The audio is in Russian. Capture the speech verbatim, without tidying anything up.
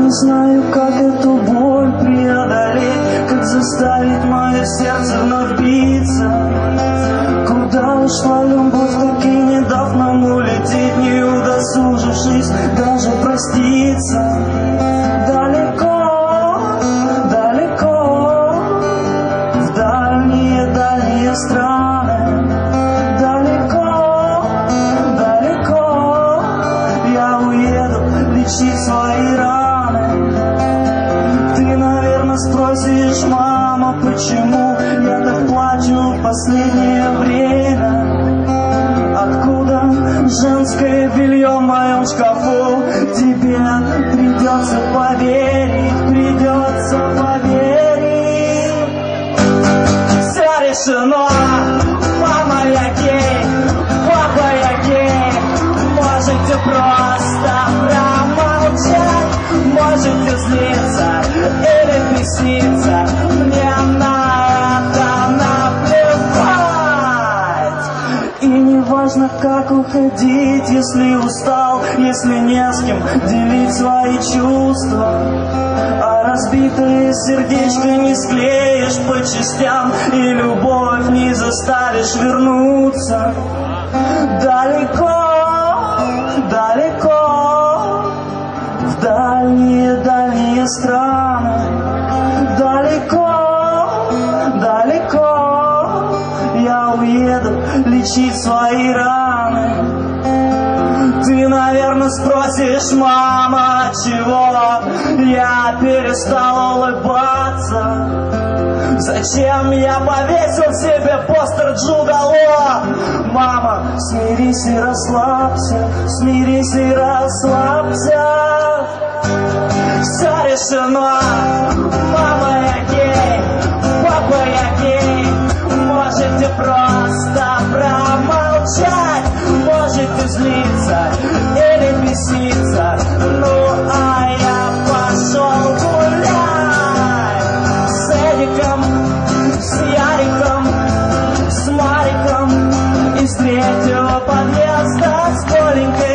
не знаю, как эту боль преодолеть, как заставить мое сердце вновь биться. Куда ушла любовь, так и не дав нам улететь, не удосужившись даже проститься. Далеко, далеко, в дальние-дальние страны. Далеко, далеко, я уеду лечить свои раны. Ты, наверное, спросишь, мама, почему я так плачу в последнее время? Откуда женское белье в моем шкафу? Тебе придется поверить, придется поверить. Все решено, мама, я гей, папа, я гей. Можете просто промолчать, можете злиться или беситься, мне на это наплевать. И не важно, как уходить, если устал, если не с кем делить свои чувства. А разбитое сердечко не склеишь по частям, и любовь не заставишь вернуться. Далеко, далеко, в дальние-дальние страны. Далеко, далеко, я уеду лечить свои раны. Ты, наверное, спросишь, мама, чего я перестал улыбаться? Зачем я повесил себе постер Джудало? Мама, смирись и расслабься, смирись и расслабься. Все решено, мама, я гей, папа, я гей. Можете просто промолчать, можете злиться или беситься. Ну, а я пошел гулять с Эдиком, с Яриком, с Мариком из третьего подъезда с Коленькой.